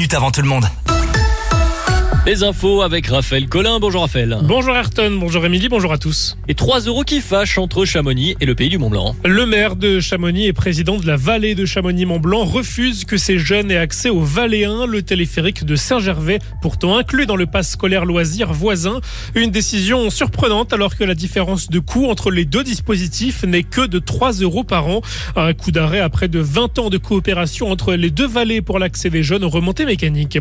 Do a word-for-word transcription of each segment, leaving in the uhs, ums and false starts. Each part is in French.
minutes avant tout le monde. Les infos avec Raphaël Collin. Bonjour Raphaël. Bonjour Ayrton, bonjour Émilie, bonjour à tous. Et trois euros qui fâchent entre Chamonix et le pays du Mont-Blanc. Le maire de Chamonix et président de la vallée de Chamonix-Mont-Blanc refuse que ces jeunes aient accès au Valais un, le téléphérique de Saint-Gervais, pourtant inclus dans le pass scolaire loisirs voisin. Une décision surprenante alors que la différence de coût entre les deux dispositifs n'est que de trois euros par an. Un coup d'arrêt après de vingt ans de coopération entre les deux vallées pour l'accès des jeunes aux remontées mécaniques.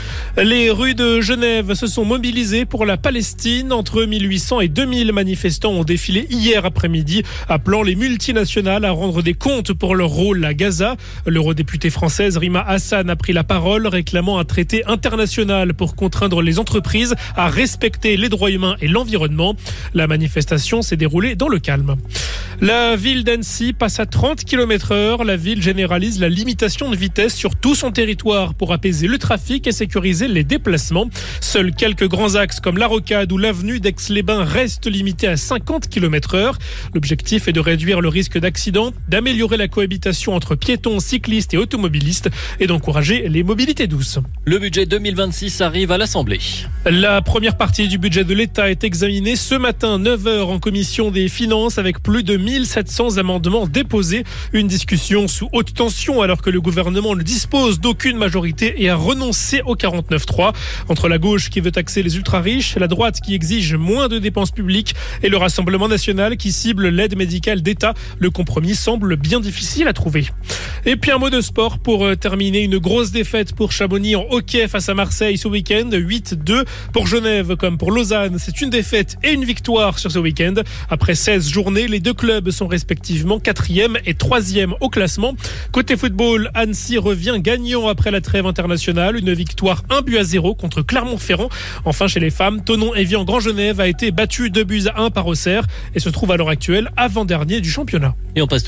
Les rues de Genève se sont mobilisées pour la Palestine. Entre mille huit cents et deux mille manifestants ont défilé hier après-midi, appelant les multinationales à rendre des comptes pour leur rôle à Gaza. L'eurodéputée française Rima Hassan a pris la parole, réclamant un traité international pour contraindre les entreprises à respecter les droits humains et l'environnement. La manifestation s'est déroulée dans le calme. La ville d'Annecy passe à trente kilomètres heure. La ville généralise la limitation de vitesse sur tout son territoire pour apaiser le trafic et sécuriser les déplacements. Seuls quelques grands axes comme la Rocade ou l'avenue d'Aix-les-Bains restent limités à cinquante kilomètres heure. L'objectif est de réduire le risque d'accident, d'améliorer la cohabitation entre piétons, cyclistes et automobilistes et d'encourager les mobilités douces. Le budget deux mille vingt-six arrive à l'Assemblée. La première partie du budget de l'État est examinée ce matin, neuf heures, en commission des finances avec plus de mille sept cents amendements déposés. Une discussion sous haute tension alors que le gouvernement ne dispose d'aucune majorité et a renoncé au quarante-neuf trois. Entre la gauche qui veut taxer les ultra-riches, la droite qui exige moins de dépenses publiques et le Rassemblement national qui cible l'aide médicale d'État, le compromis semble bien difficile à trouver. Et puis un mot de sport pour terminer. Une grosse défaite pour Chamonix en hockey face à Marseille ce week-end, huit deux. Pour Genève comme pour Lausanne, c'est une défaite et une victoire sur ce week-end. Après seize journées, les deux clubs sont respectivement quatrième et troisième au classement. Côté football, Annecy revient gagnant après la trêve internationale. Une victoire un but à zéro contre Clermont-Ferrand. Enfin, chez les femmes, Thonon-Evian-Grand-Genève a été battu deux buts à un par Auxerre et se trouve à l'heure actuelle avant-dernier du championnat. Et on passe